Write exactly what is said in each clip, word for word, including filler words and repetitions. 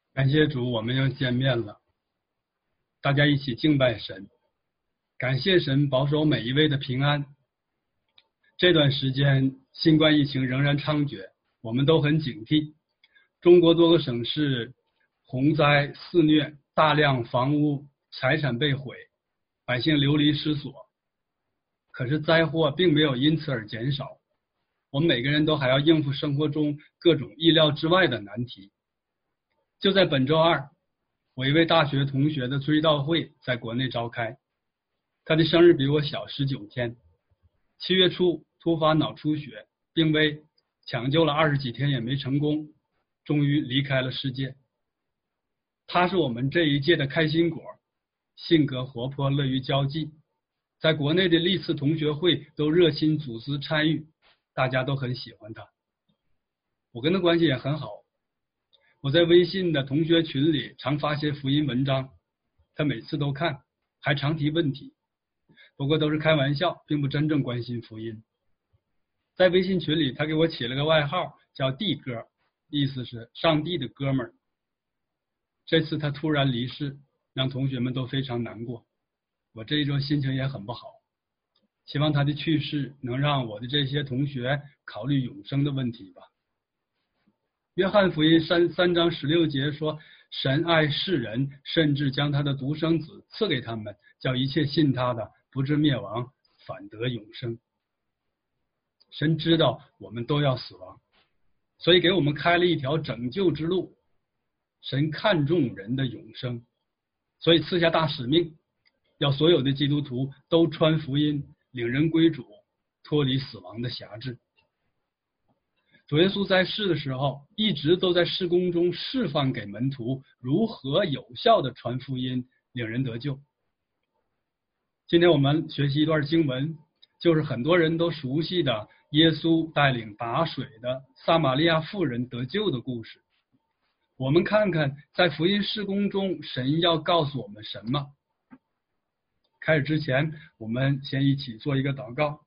感谢主，我们又见面了，大家一起敬拜神，感谢神保守每一位的平安。这段时间新冠疫情仍然猖獗，我们都很警惕。中国多个省市洪灾肆虐，大量房屋财产被毁，百姓流离失所。可是灾祸并没有因此而减少，我们每个人都还要应付生活中各种意料之外的难题。就在本周二，我一位大学同学的追悼会在国内召开，他的生日比我小十九天，七月初突发脑出血，病危，抢救了二十几天也没成功，终于离开了世界。他是我们这一届的开心果，性格活泼，乐于交际，在国内的历次同学会都热心组织参与，大家都很喜欢他。我跟他关系也很好，我在微信的同学群里常发些福音文章，他每次都看，还常提问题，不过都是开玩笑，并不真正关心福音。在微信群里，他给我起了个外号叫弟哥，意思是上帝的哥们儿。这次他突然离世，让同学们都非常难过，我这一周心情也很不好，希望他的去世能让我的这些同学考虑永生的问题吧。约翰福音三三章十六节说，神爱世人，甚至将他的独生子赐给他们，叫一切信他的不至灭亡，反得永生。神知道我们都要死亡，所以给我们开了一条拯救之路。神看重人的永生，所以赐下大使命，要所有的基督徒都传福音，领人归主，脱离死亡的辖制。主耶稣在世的时候，一直都在事工中示范给门徒如何有效的传福音，领人得救。今天我们学习一段经文，就是很多人都熟悉的耶稣带领打水的撒玛利亚妇人得救的故事。我们看看在福音事工中，神要告诉我们什么。开始之前，我们先一起做一个祷告。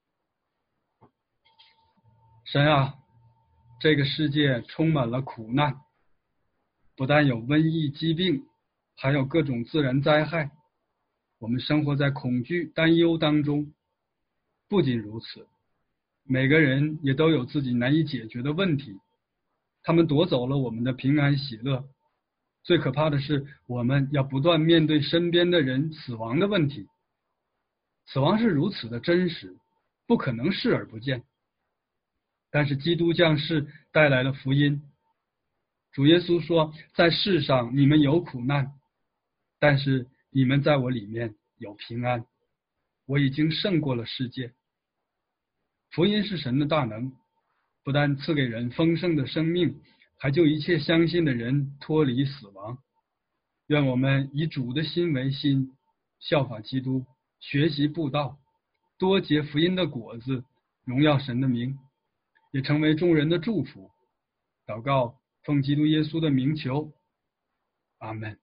神啊，这个世界充满了苦难，不但有瘟疫疾病，还有各种自然灾害，我们生活在恐惧担忧当中。不仅如此，每个人也都有自己难以解决的问题，他们夺走了我们的平安喜乐。最可怕的是，我们要不断面对身边的人死亡的问题。死亡是如此的真实，不可能视而不见。但是基督降世带来了福音，主耶稣说，在世上你们有苦难，但是你们在我里面有平安，我已经胜过了世界。福音是神的大能，不但赐给人丰盛的生命，还救一切相信的人脱离死亡。愿我们以主的心为心，效法基督，学习布道，多结福音的果子，荣耀神的名，也成为众人的祝福。祷告奉基督耶稣的名求，阿们。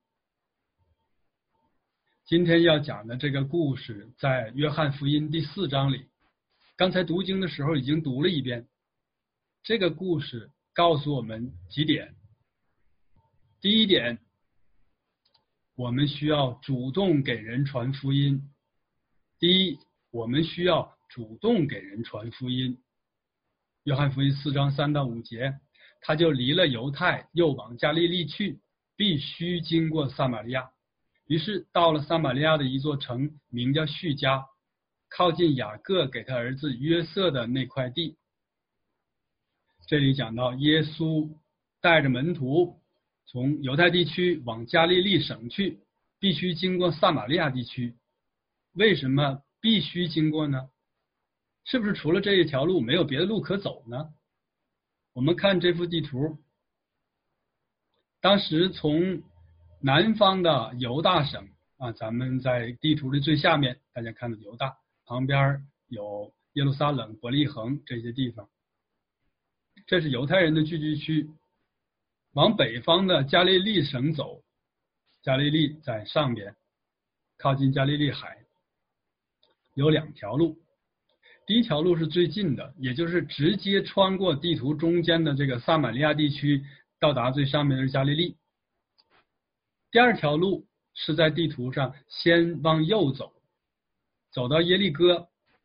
今天要讲的这个故事在约翰福音第四章里，刚才读经的时候已经读了一遍。这个故事告诉我们几点。第一点，我们需要主动给人传福音。第一，我们需要主动给人传福音。约翰福音四章三到五节，他就离了犹太，又往加利利去，必须经过撒玛利亚。于是到了撒玛利亚的一座城，名叫叙加，靠近雅各给他儿子约瑟的那块地。这里讲到耶稣带着门徒从犹太地区往加利利省去，必须经过撒玛利亚地区。为什么必须经过呢？是不是除了这一条路没有别的路可走呢？我们看这幅地图，当时从南方的犹大省啊，咱们在地图的最下面，大家看到犹大旁边有耶路撒冷、伯利恒这些地方，这是犹太人的聚居区。往北方的加利利省走，加利利在上边，靠近加利利海，有两条路。第一条路是最近的，也就是直接穿过地图中间的这个撒玛利亚地区，到达最上面的是加利利。 第二条路是在地图上先往右走，走到耶利哥，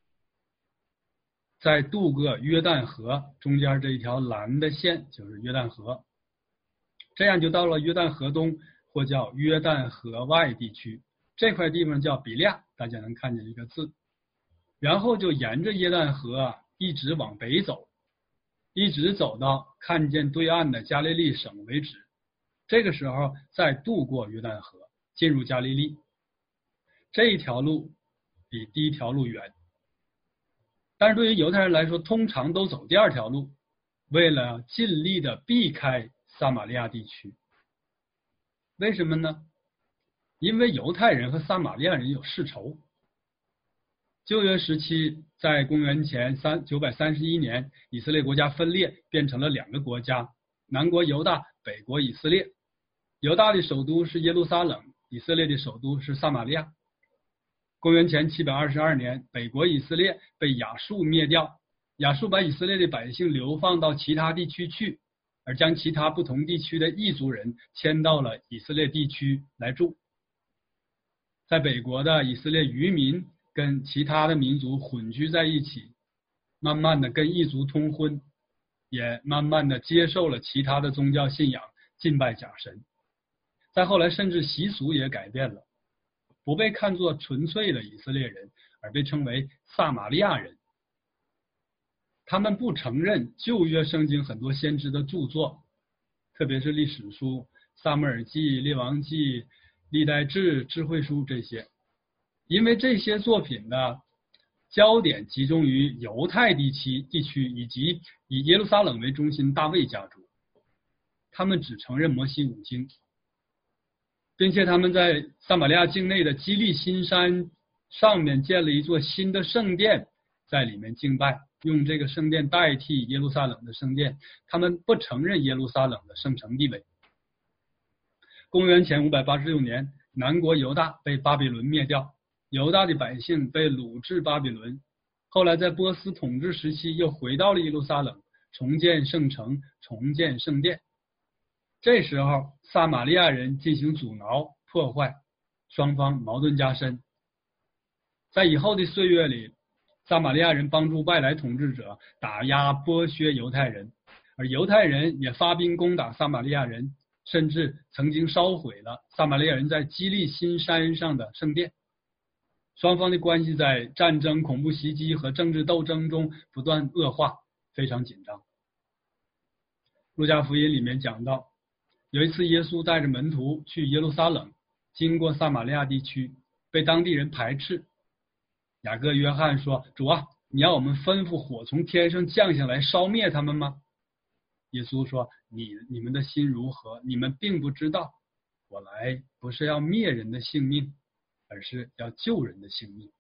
再渡过约旦河，中间这一条蓝的线就是约旦河，这样就到了约旦河东或叫约旦河外地区，这块地方叫比利亚，大家能看见这个字。然后就沿着约旦河一直往北走，一直走到看见对岸的加利利省为止，这个时候再渡过约旦河进入加利利。这一条路比第一条路远，但是对于犹太人来说，通常都走第二条路，为了尽力的避开撒玛利亚地区。为什么呢？因为犹太人和撒玛利亚人有世仇。旧约时期，在公元前三九百三十一年，以色列国家分裂，变成了两个国家，南国犹大，北国以色列。犹大的首都是耶路撒冷，以色列的首都是撒玛利亚。公元前七百二十二年，北国以色列被亚述灭掉，亚述把以色列的百姓流放到其他地区去，而将其他不同地区的异族人迁到了以色列地区来住。在北国的以色列渔民跟其他的民族混居在一起，慢慢的跟异族通婚，也慢慢的接受了其他的宗教信仰，敬拜假神。再后来甚至习俗也改变了，不被看作纯粹的以色列人，而被称为撒玛利亚人。他们不承认旧约圣经很多先知的著作，特别是历史书、撒母耳记、列王记、历代志、智慧书这些，因为这些作品的焦点集中于犹太地区地区以及以耶路撒冷为中心大卫家族，他们只承认摩西五经，并且他们在撒玛利亚境内的基利新山上面建了一座新的圣殿，在里面敬拜，用这个圣殿代替耶路撒冷的圣殿，他们不承认耶路撒冷的圣城地位。公元前五百八十六年，南国犹大被巴比伦灭掉，犹大的百姓被掳至巴比伦，后来在波斯统治时期又回到了耶路撒冷，重建圣城，重建圣殿。这时候撒玛利亚人进行阻挠破坏，双方矛盾加深。在以后的岁月里，撒玛利亚人帮助外来统治者打压剥削犹太人，而犹太人也发兵攻打撒玛利亚人，甚至曾经烧毁了撒玛利亚人在基利新山上的圣殿。双方的关系在战争、恐怖袭击和政治斗争中不断恶化，非常紧张。路加福音里面讲到，有一次耶稣带着门徒去耶路撒冷，经过撒玛利亚地区，被当地人排斥。雅各、约翰说：主啊，你要我们吩咐火从天上降下来烧灭他们吗？耶稣说：你你们的心如何？你们并不知道，我来不是要灭人的性命，而是要救人的性命。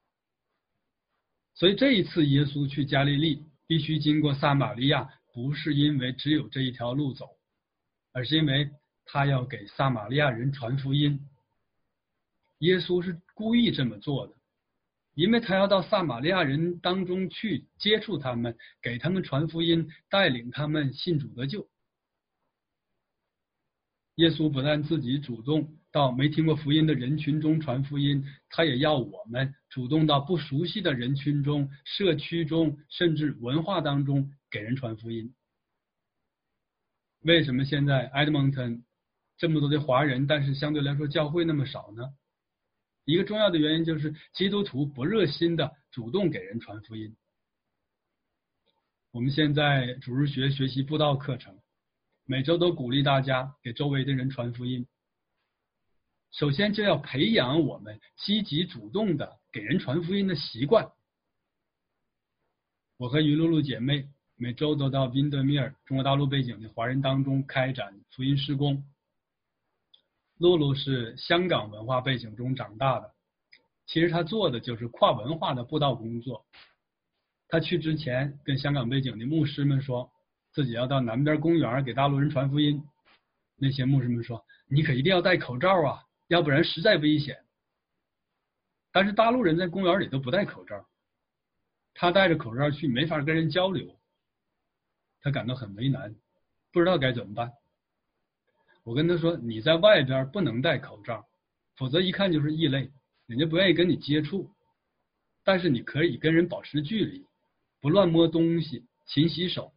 所以这一次耶稣去加利利必须经过撒玛利亚，不是因为只有这一条路走，而是因为他要给撒玛利亚人传福音。耶稣是故意这么做的，因为他要到撒玛利亚人当中去接触他们，给他们传福音，带领他们信主得救。耶稣不但自己主动到没听过福音的人群中传福音，他也要我们主动到不熟悉的人群中、社区中，甚至文化当中给人传福音。为什么现在 Edmonton 这么多的华人，但是相对来说教会那么少呢？一个重要的原因就是基督徒不热心的主动给人传福音。我们现在主日学学习布道课程，每周都鼓励大家给周围的人传福音。首先就要培养我们积极主动的给人传福音的习惯。我和于露露姐妹每周都到宾德米尔中国大陆背景的华人当中开展福音事工。露露是香港文化背景中长大的，其实她做的就是跨文化的布道工作。她去之前跟香港背景的牧师们说，自己要到南边公园给大陆人传福音。那些牧师们说，你可一定要戴口罩啊，要不然实在危险。但是大陆人在公园里都不戴口罩，他戴着口罩去没法跟人交流，他感到很为难，不知道该怎么办。 我跟他说，你在外边不能戴口罩，否则一看就是异类，人家不愿意跟你接触。但是你可以跟人保持距离，不乱摸东西，勤洗手。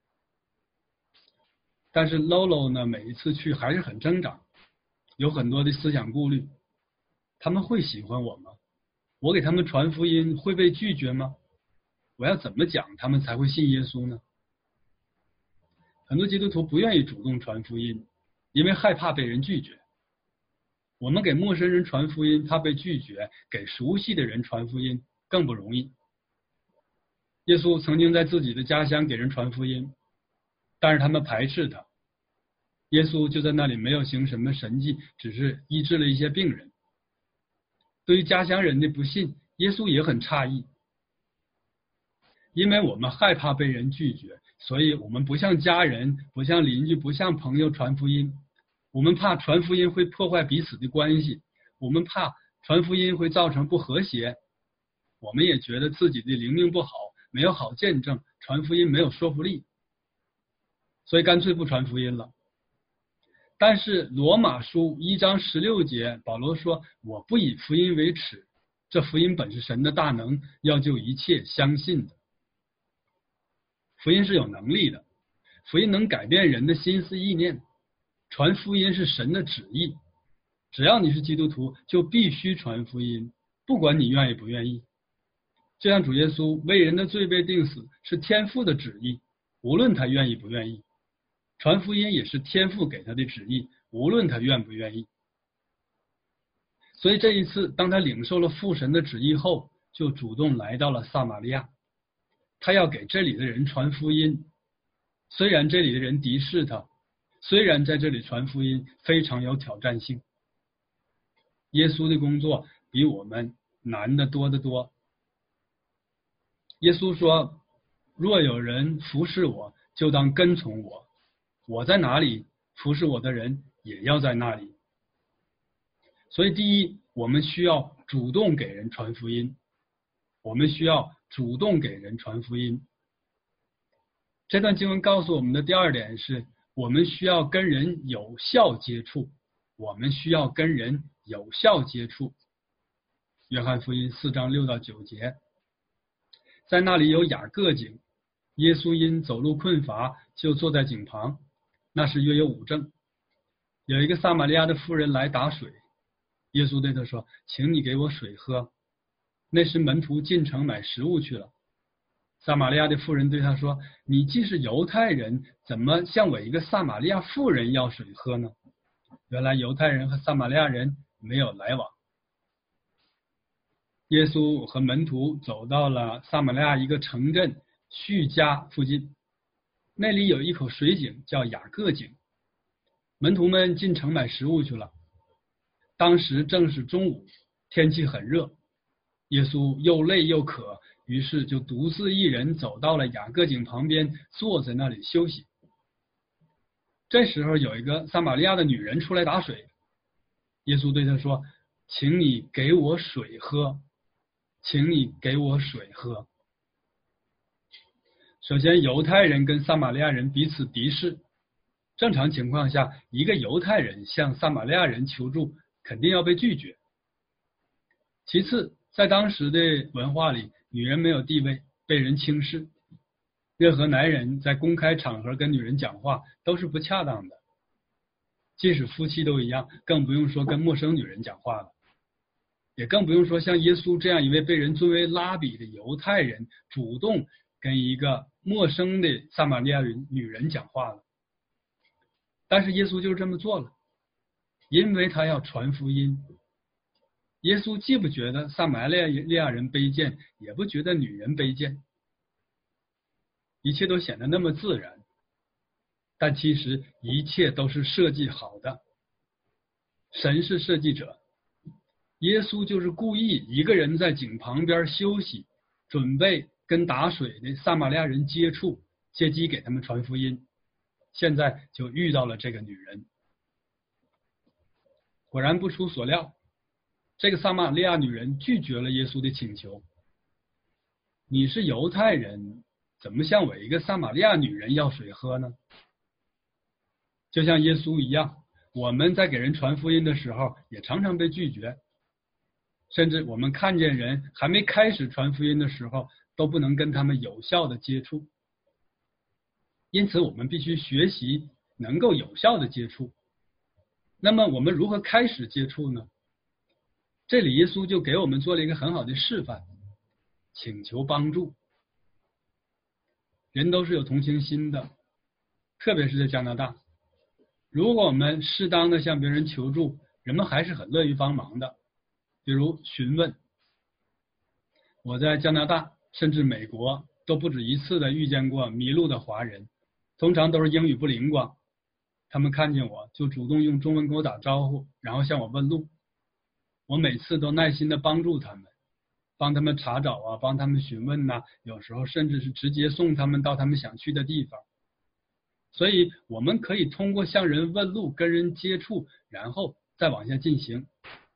但是 Lolo 呢，每一次去还是很挣扎，有很多的思想顾虑。他们会喜欢我吗？我给他们传福音会被拒绝吗？我要怎么讲他们才会信耶稣呢？很多基督徒不愿意主动传福音，因为害怕被人拒绝。我们给陌生人传福音怕被拒绝，给熟悉的人传福音更不容易。耶稣曾经在自己的家乡给人传福音，但是他们排斥他。耶稣就在那里没有行什么神迹，只是医治了一些病人。对于家乡人的不信，耶稣也很诧异。因为我们害怕被人拒绝，所以我们不向家人、不向邻居、不向朋友传福音。我们怕传福音会破坏彼此的关系，我们怕传福音会造成不和谐。我们也觉得自己的灵命不好，没有好见证，传福音没有说服力，所以干脆不传福音了。但是罗马书一章十六节，保罗说：“我不以福音为耻，这福音本是神的大能，要救一切相信的。”福音是有能力的，福音能改变人的心思意念，传福音是神的旨意。只要你是基督徒，就必须传福音，不管你愿意不愿意。就像主耶稣为人的罪被钉死，是天父的旨意，无论他愿意不愿意。传福音也是天父给他的旨意，无论他愿不愿意。所以这一次，当他领受了父神的旨意后，就主动来到了撒玛利亚。他要给这里的人传福音，虽然这里的人敌视他，虽然在这里传福音非常有挑战性。耶稣的工作比我们难得多得多。耶稣说：“若有人服侍我，就当跟从我。我在哪里，服侍我的人也要在那里。”所以，第一，我们需要主动给人传福音。我们需要主动给人传福音。这段经文告诉我们的第二点是，我们需要跟人有效接触。我们需要跟人有效接触。约翰福音四章六到九节，在那里有雅各井，耶稣因走路困乏，就坐在井旁。那时约有午正，有一个撒玛利亚的妇人来打水。耶稣对他说：“请你给我水喝。”那时门徒进城买食物去了。撒玛利亚的妇人对他说：“你既是犹太人，怎么向我一个撒玛利亚妇人要水喝呢？”原来犹太人和撒玛利亚人没有来往。耶稣和门徒走到了撒玛利亚一个城镇叙加附近，那里有一口水井叫雅各井。门徒们进城买食物去了。当时正是中午，天气很热。耶稣又累又渴，于是就独自一人走到了雅各井旁边，坐在那里休息。这时候有一个撒玛利亚的女人出来打水。耶稣对她说：“请你给我水喝，请你给我水喝。”首先，犹太人跟撒玛利亚人彼此敌视。正常情况下，一个犹太人向撒玛利亚人求助，肯定要被拒绝。其次，在当时的文化里，女人没有地位，被人轻视。任何男人在公开场合跟女人讲话都是不恰当的，即使夫妻都一样，更不用说跟陌生女人讲话了，也更不用说像耶稣这样一位被人尊为拉比的犹太人主动跟一个陌生的撒玛利亚人女人讲话了。但是耶稣就是这么做了，因为他要传福音。耶稣既不觉得撒玛利亚人卑贱，也不觉得女人卑贱，一切都显得那么自然，但其实一切都是设计好的。神是设计者，耶稣就是故意一个人在井旁边休息，准备跟打水的撒玛利亚人接触，借机给他们传福音。现在就遇到了这个女人。果然不出所料，这个撒玛利亚女人拒绝了耶稣的请求。你是犹太人，怎么向我一个撒玛利亚女人要水喝呢？就像耶稣一样， 我们在给人传福音的时候，也常常被拒绝，甚至我们看见人还没开始传福音的时候，都不能跟他们有效的接触。因此，我们必须学习能够有效的接触。那么，我们如何开始接触呢？这里耶稣就给我们做了一个很好的示范，请求帮助。人都是有同情心的，特别是在加拿大，如果我们适当的向别人求助，人们还是很乐于帮忙的。比如询问，我在加拿大甚至美国都不止一次的遇见过迷路的华人，通常都是英语不灵光，他们看见我就主动用中文跟我打招呼，然后向我问路。我每次都耐心的帮助他们，帮他们查找啊，帮他们询问呐、啊，有时候甚至是直接送他们到他们想去的地方。所以我们可以通过向人问路、跟人接触，然后再往下进行。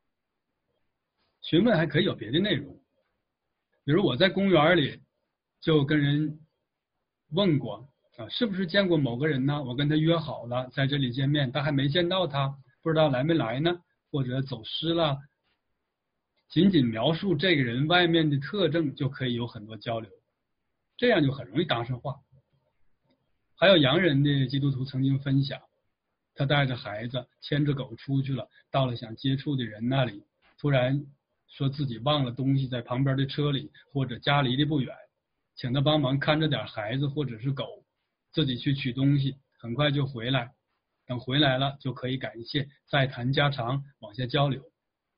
询问还可以有别的内容，比如我在公园里就跟人问过啊，是不是见过某个人呢？我跟他约好了在这里见面，但还没见到他，不知道来没来呢，或者走失了。仅仅描述这个人外面的特征就可以有很多交流，这样就很容易搭上话。还有洋人的基督徒曾经分享，他带着孩子牵着狗出去了，到了想接触的人那里，突然说自己忘了东西在旁边的车里，或者家离得不远，请他帮忙看着点孩子或者是狗，自己去取东西，很快就回来，等回来了就可以感谢，再谈家常，往下交流。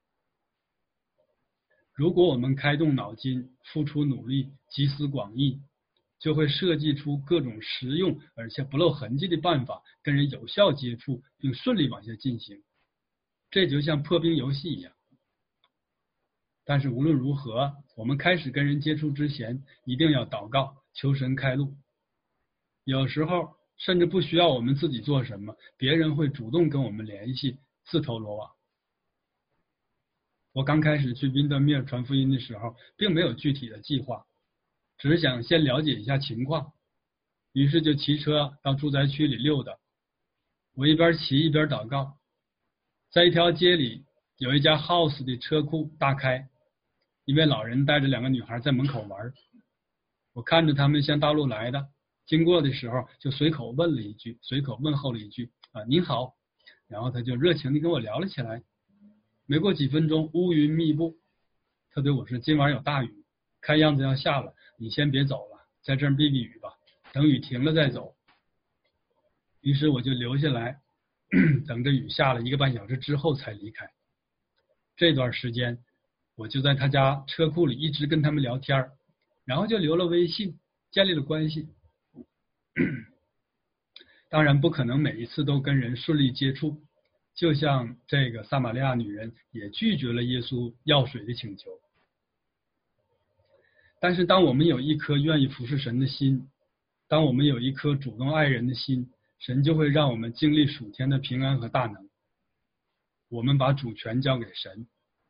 如果我们开动脑筋，付出努力，集思广益，就会设计出各种实用而且不露痕迹的办法，跟人有效接触，并顺利往下进行。这就像破冰游戏一样。但是无论如何，我们开始跟人接触之前，一定要祷告，求神开路。有时候甚至不需要我们自己做什么，别人会主动跟我们联系，自投罗网。我刚开始去宾德米尔传福音的时候，并没有具体的计划，只是想先了解一下情况，于是就骑车到住宅区里溜达。我一边骑一边祷告，在一条街里有一家 house 的车库大开，一位老人带着两个女孩在门口玩，我看着他们像大陆来的，经过的时候就随口问了一句，随口问候了一句啊您好，然后他就热情地跟我聊了起来。没过几分钟，乌云密布，他对我说今晚有大雨，看样子要下了，你先别走了，在这儿避避雨吧，等雨停了再走。于是我就留下来等着雨下了一个半小时之后才离开。这段时间我就在他家车库里一直跟他们聊天，然后就留了微信，建立了关系。当然不可能每一次都跟人顺利接触，就像这个撒玛利亚女人也拒绝了耶稣要水的请求。但是当我们有一颗愿意服侍神的心，当我们有一颗主动爱人的心，神就会让我们经历属天的平安和大能。我们把主权交给神，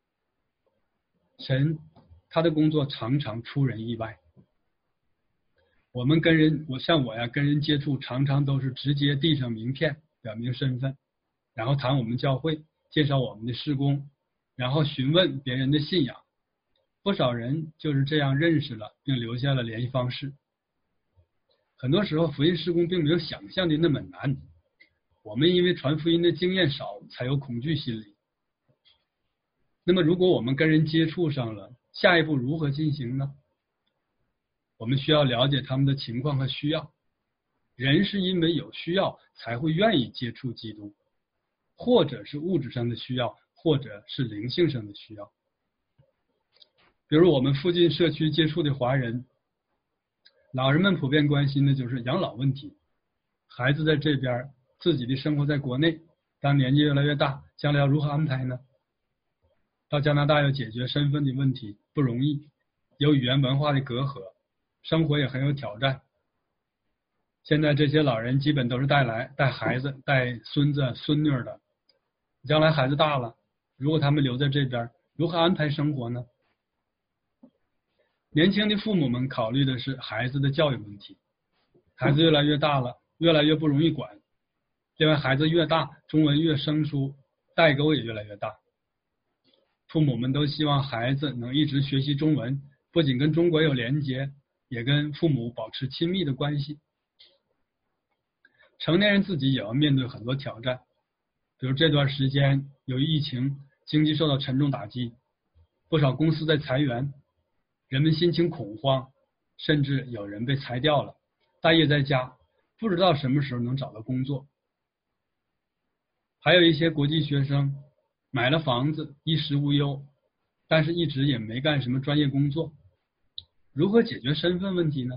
神他的工作常常出人意外。我们跟人，我像我呀，跟人接触常常都是直接递上名片，表明身份，然后谈我们教会，介绍我们的事工，然后询问别人的信仰。不少人就是这样认识了，并留下了联系方式。很多时候福音事工并没有想象的那么难，我们因为传福音的经验少，才有恐惧心理。那么如果我们跟人接触上了，下一步如何进行呢？我们需要了解他们的情况和需要。人是因为有需要才会愿意接触基督，或者是物质上的需要，或者是灵性上的需要。比如我们附近社区接触的华人，老人们普遍关心的就是养老问题。孩子在这边，自己的生活在国内，当年纪越来越大，将来要如何安排呢？到加拿大要解决身份的问题不容易，有语言文化的隔阂，生活也很有挑战。现在这些老人基本都是带来带孩子带孙子孙女的，将来孩子大了，如果他们留在这边，如何安排生活呢？年轻的父母们考虑的是孩子的教育问题，孩子越来越大了，越来越不容易管， 另外，孩子越大，中文越生疏，代沟也越来越大。父母们都希望孩子能一直学习中文，不仅跟中国有连结，也跟父母保持亲密的关系。成年人自己也要面对很多挑战，比如这段时间由于疫情，经济受到沉重打击，不少公司在裁员，人们心情恐慌，甚至有人被裁掉了，待业在家，不知道什么时候能找到工作。还有一些国际学生买了房子，衣食无忧，但是一直也没干什么专业工作。如何解决身份问题呢？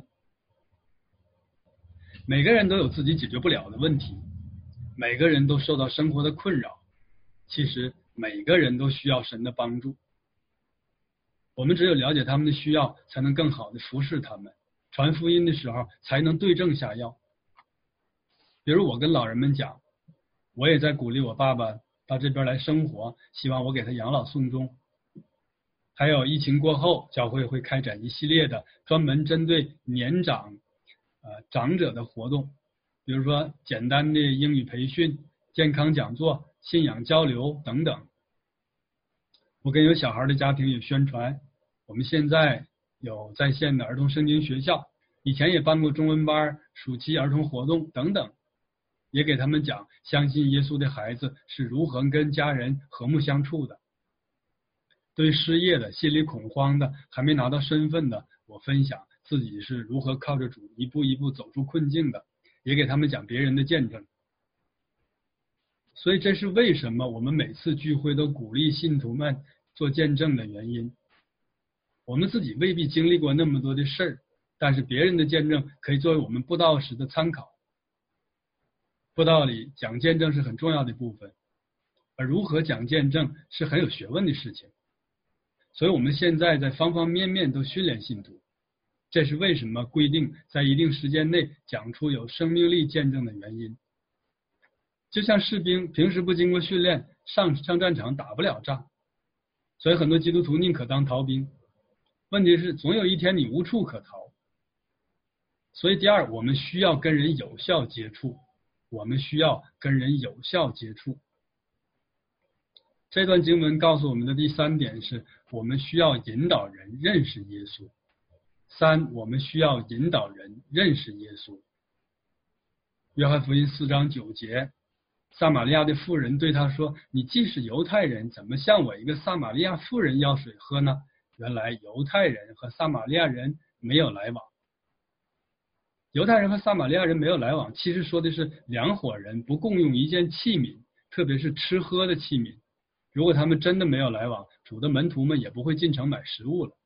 每个人都有自己解决不了的问题，每个人都受到生活的困扰。其实每个人都需要神的帮助，我们只有了解他们的需要，才能更好的服侍他们，传福音的时候才能对症下药。比如我跟老人们讲，我也在鼓励我爸爸到这边来生活，希望我给他养老送终。还有疫情过后，教会会开展一系列的专门针对年长呃长者的活动，比如说简单的英语培训、健康讲座、信仰交流等等。我跟有小孩的家庭也宣传，我们现在有在线的儿童圣经学校，以前也办过中文班、暑期儿童活动等等，也给他们讲相信耶稣的孩子是如何跟家人和睦相处的。对失业的、心里恐慌的、还没拿到身份的，我分享自己是如何靠着主一步一步走出困境的，也给他们讲别人的见证。所以这是为什么我们每次聚会都鼓励信徒们做见证的原因。我们自己未必经历过那么多的事儿，但是别人的见证可以作为我们布道时的参考。布道里讲见证是很重要的部分，而如何讲见证是很有学问的事情。所以我们现在在方方面面都训练信徒，这是为什么规定在一定时间内讲出有生命力见证的原因。就像士兵平时不经过训练，上上战场打不了仗，所以很多基督徒宁可当逃兵。问题是总有一天你无处可逃。所以第二，我们需要跟人有效接触，我们需要跟人有效接触。这段经文告诉我们的第三点是，我们需要引导人认识耶稣。三，我们需要引导人认识耶稣。约翰福音四章九节，撒玛利亚的妇人对他说，你既是犹太人，怎么向我一个撒玛利亚妇人要水喝呢？原来犹太人和撒玛利亚人没有来往。犹太人和撒玛利亚人没有来往，其实说的是两伙人不共用一件器皿，特别是吃喝的器皿。如果他们真的没有来往，主的门徒们也不会进城买食物了。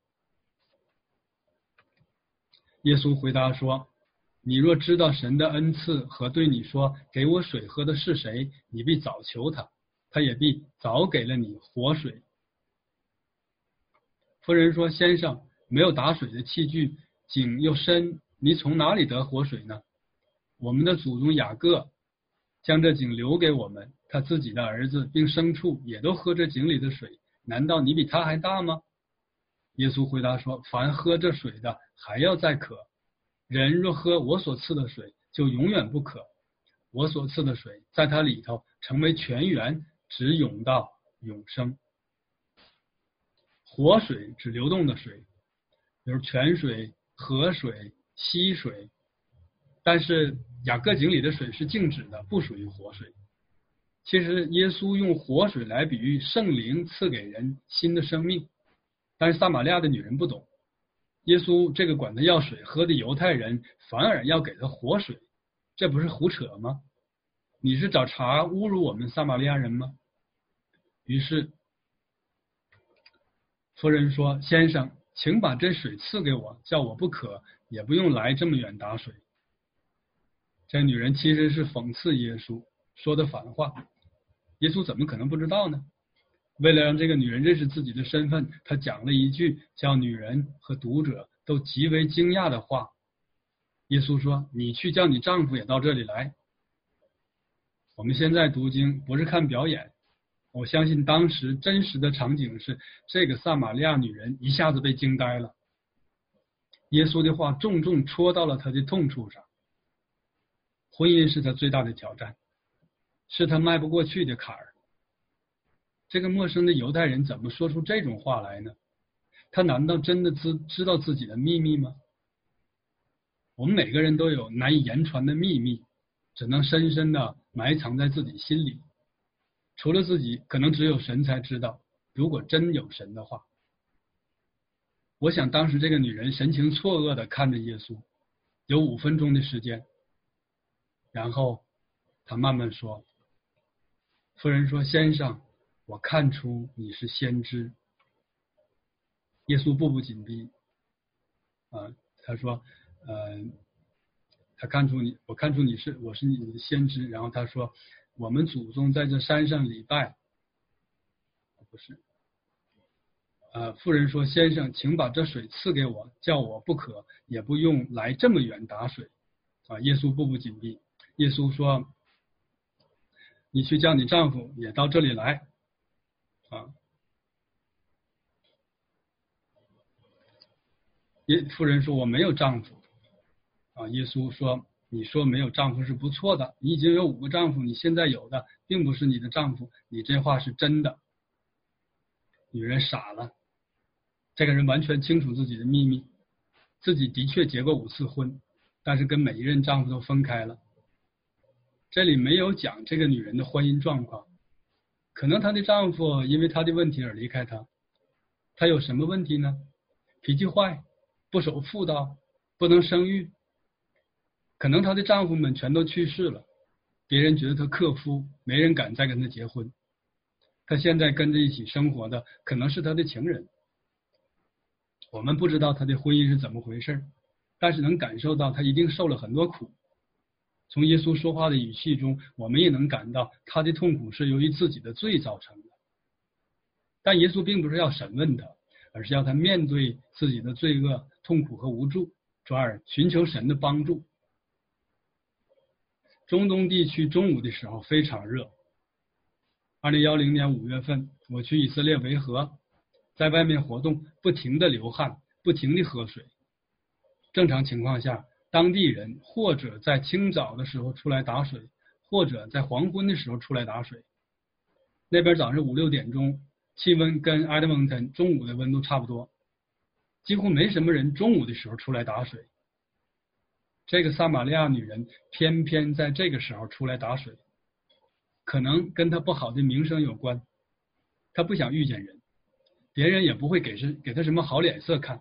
耶稣回答说，你若知道神的恩赐和对你说给我水喝的是谁，你必早求他，他也必早给了你活水。妇人说，先生，没有打水的器具，井又深，你从哪里得活水呢？我们的祖宗雅各将这井留给我们，他自己的儿子并牲畜也都喝这井里的水，难道你比他还大吗？耶稣回答说，凡喝这水的还要再渴，人若喝我所赐的水，就永远不渴。我所赐的水在他里头成为泉源，直涌到永生。活水指流动的水，比如泉水、河水、溪水，但是雅各井里的水是静止的，不属于活水。其实耶稣用活水来比喻圣灵赐给人新的生命，但是撒玛利亚的女人不懂，耶稣这个管他要水喝的犹太人反而要给他活水，这不是胡扯吗？你是找茬侮辱我们撒玛利亚人吗？于是妇人说，先生，请把这水赐给我，叫我不渴，也不用来这么远打水。这女人其实是讽刺耶稣说的反话，耶稣怎么可能不知道呢？为了让这个女人认识自己的身份，他讲了一句叫女人和读者都极为惊讶的话。耶稣说，你去叫你丈夫也到这里来。我们现在读经不是看表演，我相信当时真实的场景是，这个撒玛利亚女人一下子被惊呆了，耶稣的话重重戳到了她的痛处上。婚姻是她最大的挑战， 是他迈不过去的坎儿。这个陌生的犹太人怎么说出这种话来呢？他难道真的知知道自己的秘密吗？我们每个人都有难以言传的秘密，只能深深的埋藏在自己心里。除了自己，可能只有神才知道，如果真有神的话。我想当时这个女人神情错愕的看着耶稣，有五分钟的时间，然后她慢慢说，妇人说，先生，我看出你是先知。耶稣步步紧逼，啊，他说，呃，他看出你，我看出你是，我是你的先知。然后他说，我们祖宗在这山上礼拜，不是。呃，妇人说：“先生，请把这水赐给我，叫我不渴，也不用来这么远打水。”啊，耶稣步步紧逼。耶稣说：“你去叫你丈夫也到这里来。”啊，耶妇人说：“我没有丈夫。”啊，耶稣说：“你说没有丈夫是不错的，你已经有五个丈夫，你现在有的并不是你的丈夫，你这话是真的。”女人傻了。这个人完全清楚自己的秘密，自己的确结过五次婚，但是跟每一任丈夫都分开了。这里没有讲这个女人的婚姻状况，可能她的丈夫因为她的问题而离开她。她有什么问题呢？脾气坏，不守妇道，不能生育。可能她的丈夫们全都去世了，别人觉得她克夫，没人敢再跟她结婚。她现在跟着一起生活的可能是她的情人。我们不知道他的婚姻是怎么回事，但是能感受到他一定受了很多苦。从耶稣说话的语气中，我们也能感到他的痛苦是由于自己的罪造成的。但耶稣并不是要审问他，而是要他面对自己的罪恶、痛苦和无助，转而寻求神的帮助。中东地区中午的时候非常热。二零一零年五月份，我去以色列维和，在外面活动，不停的流汗，不停的喝水。正常情况下，当地人或者在清早的时候出来打水，或者在黄昏的时候出来打水。那边早上五六点钟，气温跟埃德蒙顿中午的温度差不多，几乎没什么人中午的时候出来打水。这个撒玛利亚女人偏偏在这个时候出来打水，可能跟她不好的名声有关，她不想遇见人。别人也不会给是给他什么好脸色看。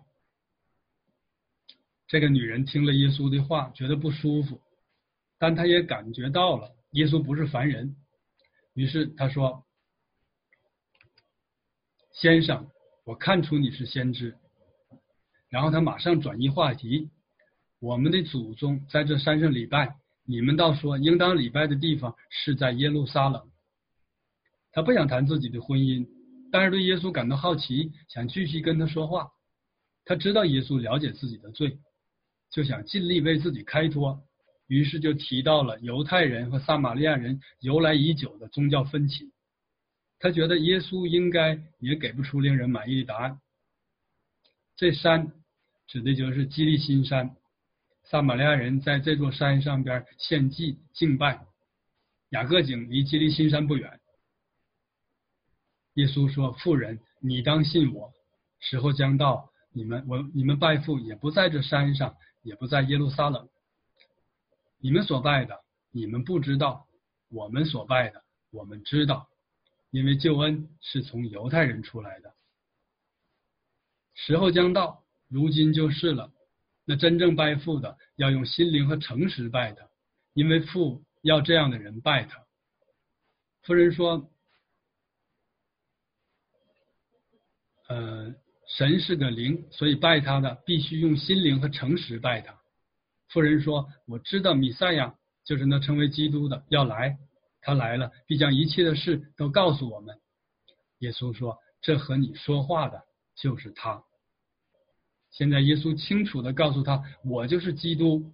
这个女人听了耶稣的话，觉得不舒服，但她也感觉到了耶稣不是凡人，于是她说：“先生，我看出你是先知。”然后她马上转移话题：“我们的祖宗在这山上礼拜，你们倒说应当礼拜的地方是在耶路撒冷。”她不想谈自己的婚姻，但是对耶稣感到好奇，想继续跟他说话。他知道耶稣了解自己的罪，就想尽力为自己开脱，于是就提到了犹太人和撒玛利亚人由来已久的宗教分歧。他觉得耶稣应该也给不出令人满意的答案。这山指的就是基利心山，撒玛利亚人在这座山上边献祭敬拜。雅各井离基利心山不远。耶稣说：“妇人，你当信我，时候将到，你们我你们拜父也不在这山上，也不在耶路撒冷。你们所拜的，你们不知道；我们所拜的，我们知道，因为救恩是从犹太人出来的。时候将到，如今就是了。那真正拜父的，要用心灵和诚实拜他，因为父要这样的人拜他。”妇人说：“呃，神是个灵，所以拜他的必须用心灵和诚实拜他。”妇人说：“我知道弥赛亚，就是那称为基督的要来，他来了，必将一切的事都告诉我们。”耶稣说：“这和你说话的就是他。”现在耶稣清楚地告诉他：“我就是基督。”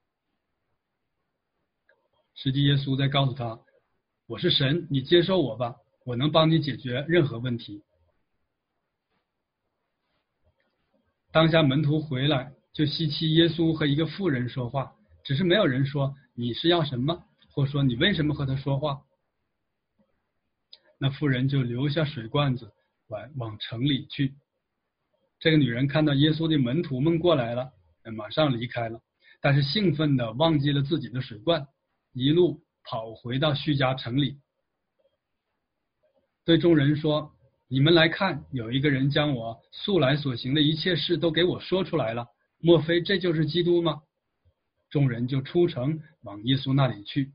实际耶稣在告诉他：“我是神，你接受我吧，我能帮你解决任何问题。”当下门徒回来，就希奇耶稣和一个妇人说话，只是没有人说你是要什么，或说你为什么和他说话。 那妇人就留下水罐子往往城里去。这个女人看到耶稣的门徒们过来了，马上离开了，但是兴奋的忘记了自己的水罐，一路跑回到叙加城里，对众人说：你们来看，有一个人将我素来所行的一切事都给我说出来了，莫非这就是基督吗？众人就出城往耶稣那里去。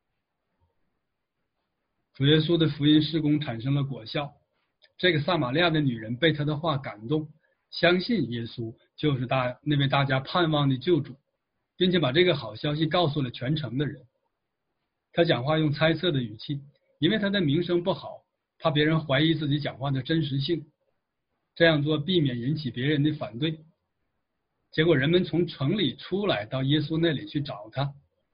主耶稣的福音事工产生了果效，这个撒玛利亚的女人被他的话感动，相信耶稣就是大那位大家盼望的救主，并且把这个好消息告诉了全城的人。他讲话用猜测的语气，因为他的名声不好，怕别人怀疑自己讲话的真实性，这样做避免引起别人的反对。结果人们从城里出来到耶稣那里去找他，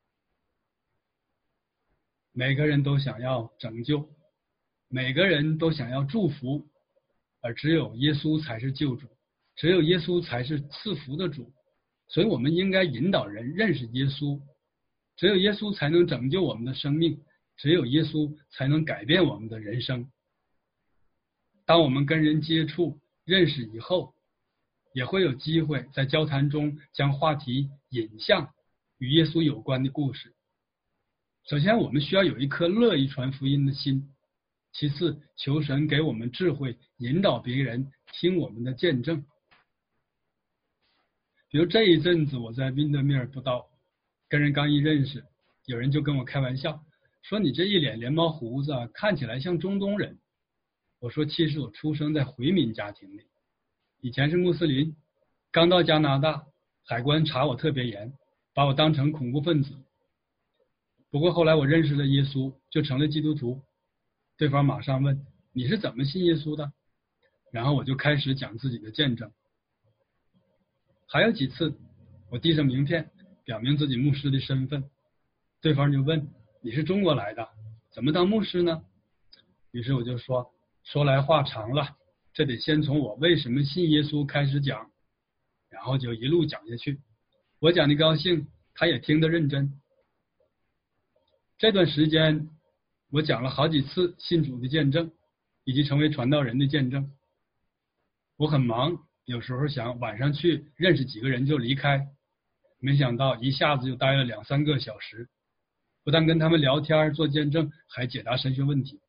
每个人都想要拯救，每个人都想要祝福，而只有耶稣才是救主，只有耶稣才是赐福的主。所以我们应该引导人认识耶稣，只有耶稣才能拯救我们的生命，只有耶稣才能改变我们的人生。当我们跟人接触认识以后，也会有机会在交谈中将话题引向与耶稣有关的故事。首先，我们需要有一颗乐意传福音的心；其次，求神给我们智慧，引导别人听我们的见证。比如这一阵子我在温德米尔布道，跟人刚一认识，有人就跟我开玩笑说：你这一脸连毛胡子啊，看起来像中东人。我说其实我出生在回民家庭里，以前是穆斯林，刚到加拿大，海关查我特别严，把我当成恐怖分子。不过后来我认识了耶稣，就成了基督徒。对方马上问：你是怎么信耶稣的？然后我就开始讲自己的见证。还有几次我递上名片表明自己牧师的身份，对方就问：你是中国来的，怎么当牧师呢？于是我就说说来话长了，这得先从我为什么信耶稣开始讲，然后就一路讲下去。我讲的高兴，他也听得认真。这段时间我讲了好几次信主的见证，以及成为传道人的见证。我很忙，有时候想晚上去认识几个人就离开，没想到一下子就待了两三个小时，不但跟他们聊天做见证，还解答神学问题。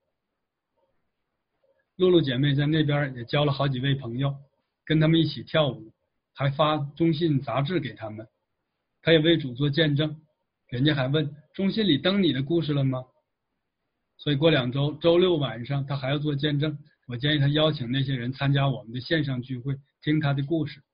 露露姐妹在那边也交了好几位朋友，跟他们一起跳舞，还发中信杂志给他们。她也为主做见证，人家还问中信里登你的故事了吗？所以过两周周六晚上她还要做见证，我建议她邀请那些人参加我们的线上聚会，听她的故事。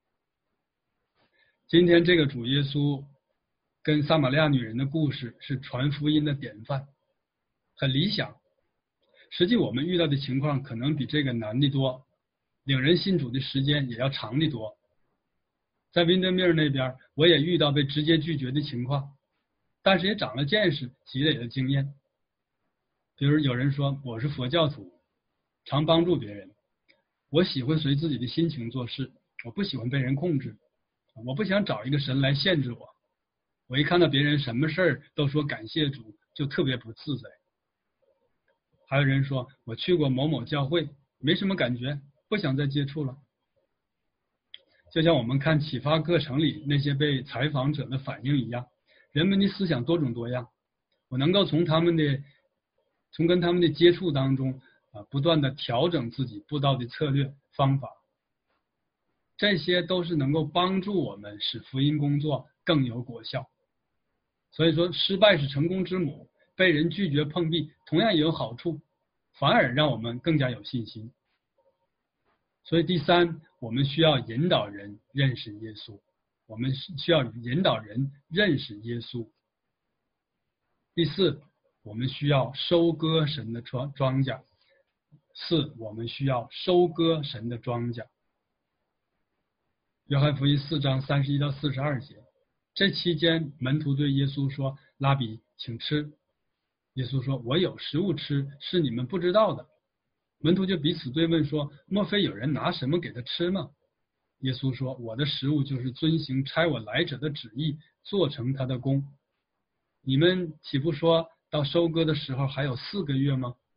今天这个主耶稣跟撒玛利亚女人的故事是传福音的典范，很理想。实际我们遇到的情况可能比这个难得多，领人信主的时间也要长得多。在温德米尔那边我也遇到被直接拒绝的情况，但是也长了见识，积累了经验。比如有人说我是佛教徒，常帮助别人，我喜欢随自己的心情做事，我不喜欢被人控制，我不想找一个神来限制我。我一看到别人什么事儿都说感谢主，就特别不自在。还有人说我去过某某教会，没什么感觉，不想再接触了。就像我们看启发课程里那些被采访者的反应一样，人们的思想多种多样，我能够从他们的从跟他们的接触当中啊，不断的调整自己布道的策略方法，这些都是能够帮助我们使福音工作更有果效。所以说失败是成功之母，被人拒绝碰壁同样也有好处，反而让我们更加有信心。所以第三，我们需要引导人认识耶稣，我们需要引导人认识耶稣。第四，我们需要收割神的庄庄稼。四，我们需要收割神的庄稼。约翰福音四章三十一到四十二节，这期间门徒对耶稣说：拉比，请吃。耶稣说：我有食物吃，是你们不知道的。门徒就彼此对问说：莫非有人拿什么给他吃吗？耶稣说：我的食物就是遵行差我来者的旨意，做成他的工。你们岂不说到收割的时候还有四个月吗？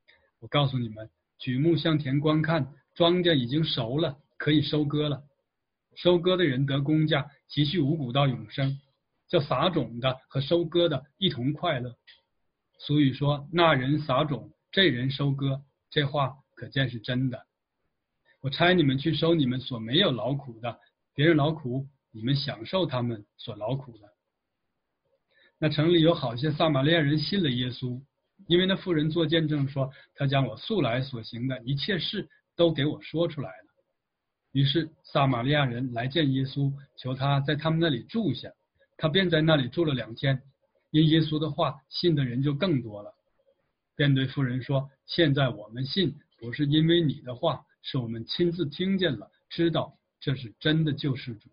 我告诉你们，举目向田观看，庄稼已经熟了，可以收割了。收割的人得工价，积蓄五谷到永生，叫撒种的和收割的一同快乐。俗语说，那人撒种，这人收割，这话可见是真的。我差你们去收你们所没有劳苦的，别人劳苦，你们享受他们所劳苦的。那城里有好些撒玛利亚人信了耶稣，因为那妇人做见证说，他将我素来所行的一切事都给我说出来了。于是撒玛利亚人来见耶稣，求他在他们那里住下，他便在那里住了两天。因耶稣的话，信的人就更多了，便对妇人说，现在我们信，不是因为你的话，是我们亲自听见了，知道这是真的救世主。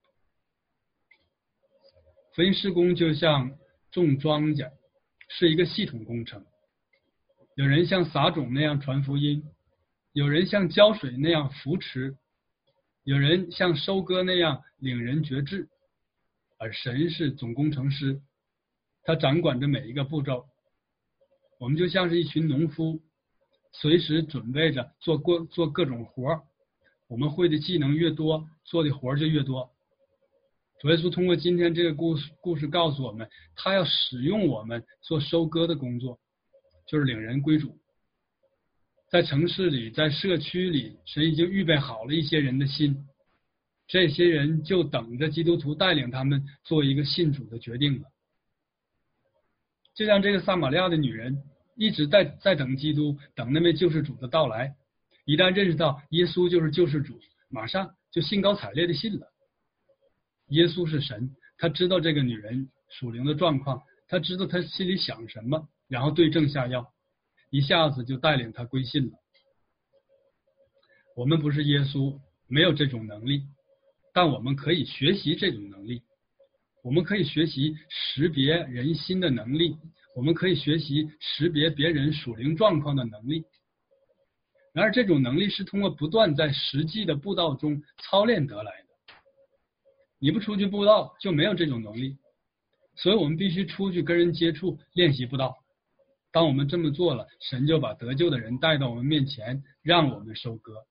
福音事工就像种庄稼，是一个系统工程。有人像撒种那样传福音，有人像浇水那样扶持，有人像收割那样领人觉志，而神是总工程师，他掌管着每一个步骤。我们就像是一群农夫，随时准备着做过做各种活，我们会的技能越多，做的活就越多。主耶稣通过今天这个故事故事告诉我们，他要使用我们做收割的工作，就是领人归主。在城市里，在社区里，神已经预备好了一些人的心，这些人就等着基督徒带领他们做一个信主的决定了。就像这个撒玛利亚的女人一直在在等基督，等那位救世主的到来，一旦认识到耶稣就是救世主，马上就兴高采烈的信了。耶稣是神，他知道这个女人属灵的状况，他知道她心里想什么，然后对症下药，一下子就带领她归信了。我们不是耶稣，没有这种能力，但我们可以学习这种能力。我们可以学习识别人心的能力，我们可以学习识别别人属灵状况的能力。然而这种能力是通过不断在实际的布道中操练得来的。你不出去布道就没有这种能力，所以我们必须出去跟人接触，练习布道。当我们这么做了，神就把得救的人带到我们面前，让我们收割。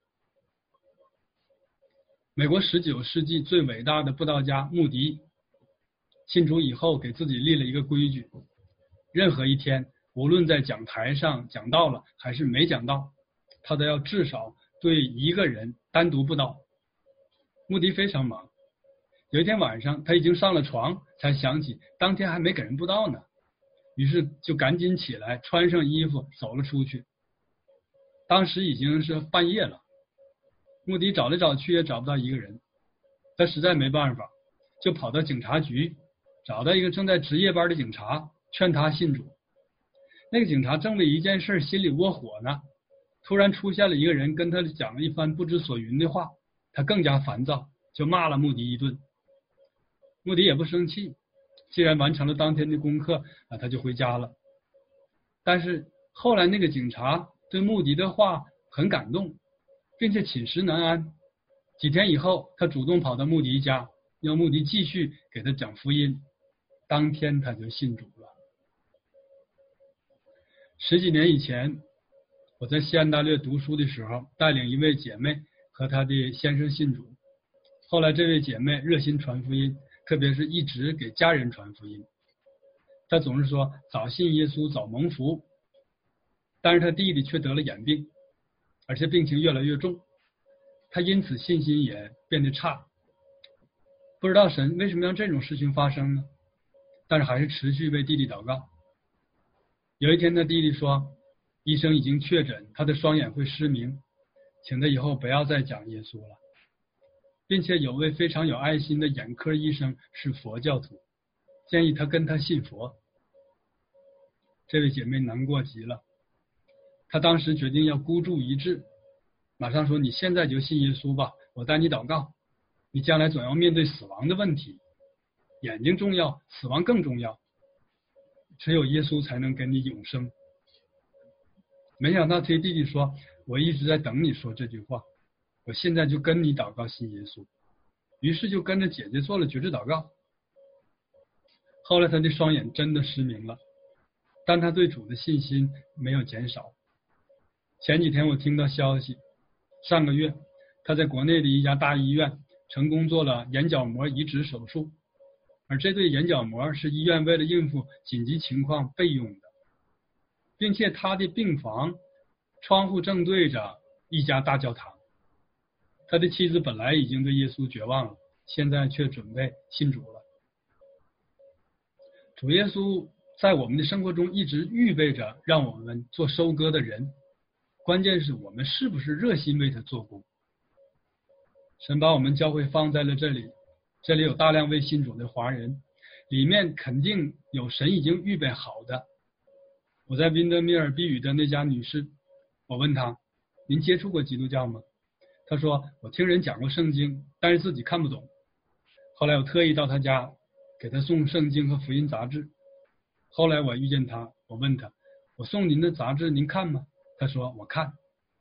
美国十九世纪最伟大的布道家穆迪信主以后，给自己立了一个规矩，任何一天，无论在讲台上讲到了还是没讲到，他都要至少对一个人单独布道。穆迪非常忙，有一天晚上他已经上了床，才想起当天还没给人布道呢，于是就赶紧起来，穿上衣服走了出去。当时已经是半夜了，穆迪找来找去也找不到一个人，他实在没办法，就跑到警察局，找到一个正在值夜班的警察，劝他信主。那个警察正为一件事心里窝火呢，突然出现了一个人跟他讲了一番不知所云的话，他更加烦躁，就骂了穆迪一顿。穆迪也不生气，既然完成了当天的功课啊，他就回家了。但是后来那个警察对穆迪的话很感动，并且寝食难安。几天以后，他主动跑到穆迪家，要穆迪继续给他讲福音。当天他就信主了。十几年以前，我在西安大略读书的时候，带领一位姐妹和她的先生信主。后来这位姐妹热心传福音，特别是一直给家人传福音。她总是说早信耶稣早蒙福，但是她弟弟却得了眼病，而且病情越来越重，她因此信心也变得差。不知道神为什么让这种事情发生呢？但是还是持续为弟弟祷告。有一天他弟弟说，医生已经确诊他的双眼会失明，请他以后不要再讲耶稣了，并且有位非常有爱心的眼科医生是佛教徒，建议他跟他信佛。这位姐妹难过极了，她当时决定要孤注一掷，马上说，你现在就信耶稣吧，我带你祷告，你将来总要面对死亡的问题，眼睛重要，死亡更重要，只有耶稣才能给你永生。没想到这弟弟说，我一直在等你说这句话，我现在就跟你祷告信耶稣。于是就跟着姐姐做了觉知祷告。后来他的双眼真的失明了，但他对主的信心没有减少。 前几天我听到消息，上个月他在国内的一家大医院成功做了眼角膜移植手术，而这对眼角膜是医院为了应付紧急情况备用的，并且他的病房窗户正对着一家大教堂。他的妻子本来已经对耶稣绝望了，现在却准备信主了。主耶稣在我们的生活中一直预备着让我们做收割的人，关键是我们是不是热心为他做工。神把我们教会放在了这里，这里有大量未信主的华人，里面肯定有神已经预备好的。我在宾德米尔比语的那家女士，我问她，您接触过基督教吗？她说，我听人讲过圣经，但是自己看不懂。后来我特意到她家给她送圣经和福音杂志。后来我遇见她，我问她，我送您的杂志您看吗？她说我看。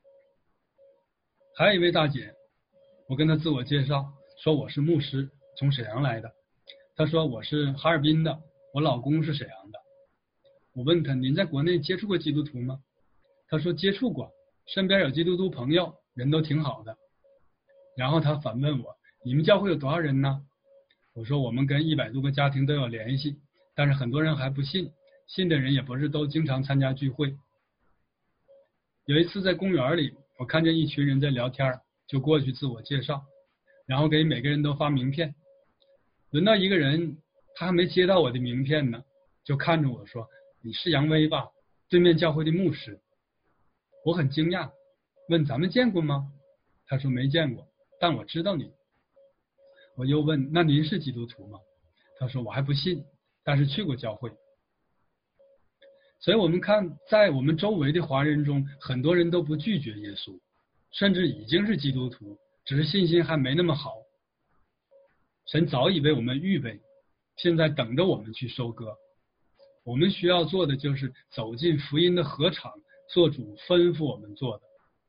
还有一位大姐，我跟她自我介绍，说我是牧师，从沈阳来的。她说我是哈尔滨的，我老公是沈阳的。我问她，您在国内接触过基督徒吗？她说接触过，身边有基督徒朋友，人都挺好的。然后她反问我，你们教会有多少人呢？我说我们跟一百多个家庭都有联系，但是很多人还不信，信的人也不是都经常参加聚会。有一次在公园里，我看见一群人在聊天，就过去自我介绍，然后给每个人都发名片。轮到一个人，他还没接到我的名片呢，就看着我说，你是杨威吧？对面教会的牧师。我很惊讶，问咱们见过吗？他说没见过，但我知道你。我又问，那您是基督徒吗？他说我还不信，但是去过教会。所以我们看，在我们周围的华人中，很多人都不拒绝耶稣，甚至已经是基督徒，只是信心还没那么好。神早已为我们预备，现在等着我们去收割。我们需要做的就是走进福音的禾场，做主吩咐我们做的。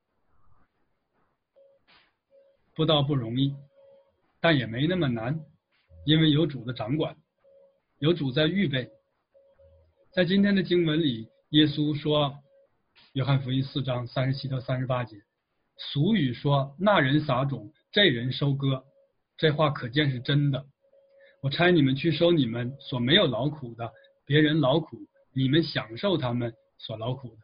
不到不容易，但也没那么难，因为有主的掌管，有主在预备。在今天的经文里，耶稣说，约翰福音四章三十七到三十八节，俗语说那人撒种，这人收割，这话可见是真的。我差你们去收你们所没有劳苦的，别人劳苦，你们享受他们所劳苦的。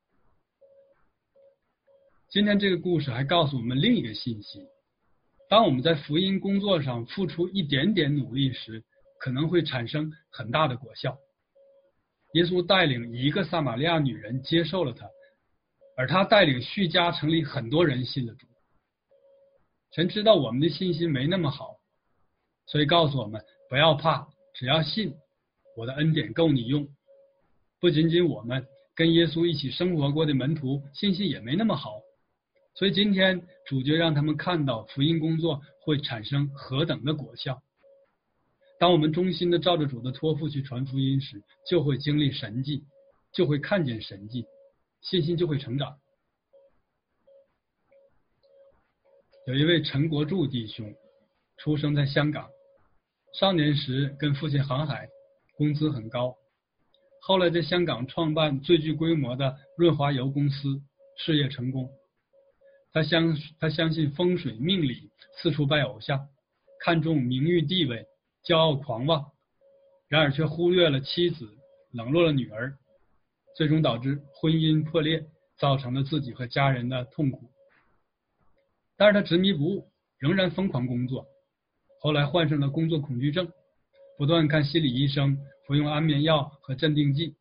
今天这个故事还告诉我们另一个信息，当我们在福音工作上付出一点点努力时，可能会产生很大的果效。耶稣带领一个撒玛利亚女人接受了他，而他带领叙加城里很多人信了主。神知道我们的信心没那么好，所以告诉我们不要怕，只要信，我的恩典够你用。不仅仅我们，跟耶稣一起生活过的门徒信心也没那么好，所以今天主角让他们看到福音工作会产生何等的果效。当我们忠心的照着主的托付去传福音时，就会经历神迹，就会看见神迹，信心就会成长。有一位陈国柱弟兄，出生在香港，少年时跟父亲航海，工资很高，后来在香港创办最具规模的润华油公司，事业成功。他相他相信风水命理，四处拜偶像，看重名誉地位，骄傲狂妄，然而却忽略了妻子，冷落了女儿，最终导致婚姻破裂，造成了自己和家人的痛苦。但是他执迷不悟，仍然疯狂工作，后来患上了工作恐惧症，不断看心理医生，服用安眠药和镇定剂，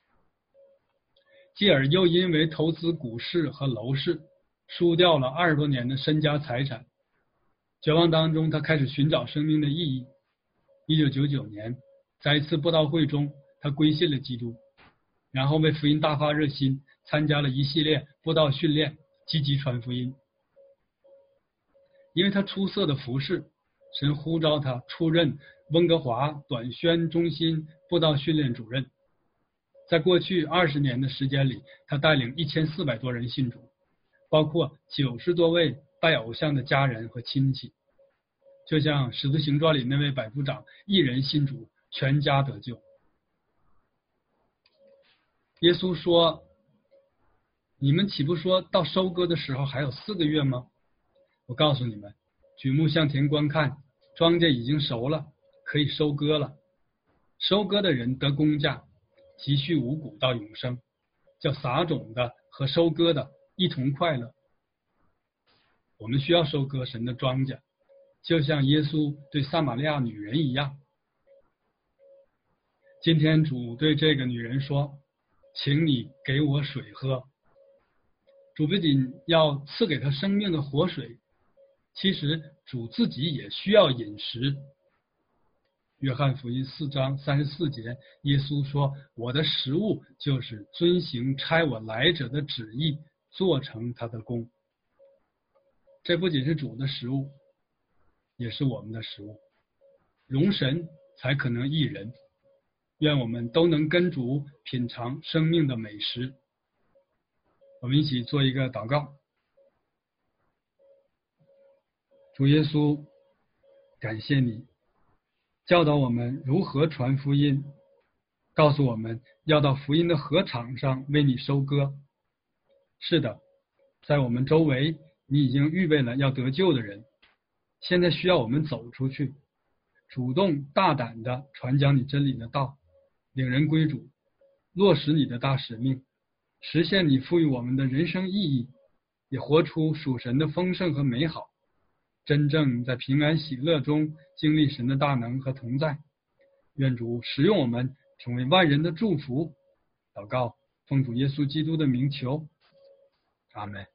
继而又因为投资股市和楼市输掉了二十多年的身家财产。绝望当中，他开始寻找生命的意义。一九九九年，在一次布道会中，他归信了基督，然后为福音大发热心，参加了一系列布道训练，积极传福音。因为他出色的服侍，神呼召他出任温哥华短宣中心布道训练主任。在过去二十年的时间里，他带领一千四百多人信主，包括九十多位拜偶像的家人和亲戚。就像《使徒行传》里那位百夫长，一人信主，全家得救。耶稣说， 你们岂不说到收割的时候还有四个月吗？我告诉你们，举目向田观看，庄稼已经熟了，可以收割了。收割的人得工价，积蓄五谷到永生，叫撒种的和收割的一同快乐。我们需要收割神的庄稼，就像耶稣对撒玛利亚女人一样。今天主对这个女人说，请你给我水喝。主不仅要赐给她生命的活水，其实主自己也需要饮食。约翰福音四章三十四节，耶稣说，我的食物就是遵行差我来者的旨意，做成他的功。这不仅是主的食物，也是我们的食物。容神才可能益人。愿我们都能跟主品尝生命的美食。我们一起做一个祷告。主耶稣，感谢你教导我们如何传福音，告诉我们要到福音的禾场上为你收割。是的，在我们周围你已经预备了要得救的人，现在需要我们走出去，主动大胆地传讲你真理的道，领人归主，落实你的大使命，实现你赋予我们的人生意义，也活出属神的丰盛和美好，真正在平安喜乐中经历神的大能和同在。愿主使用我们成为万人的祝福。祷告奉主耶稣基督的名求，阿们。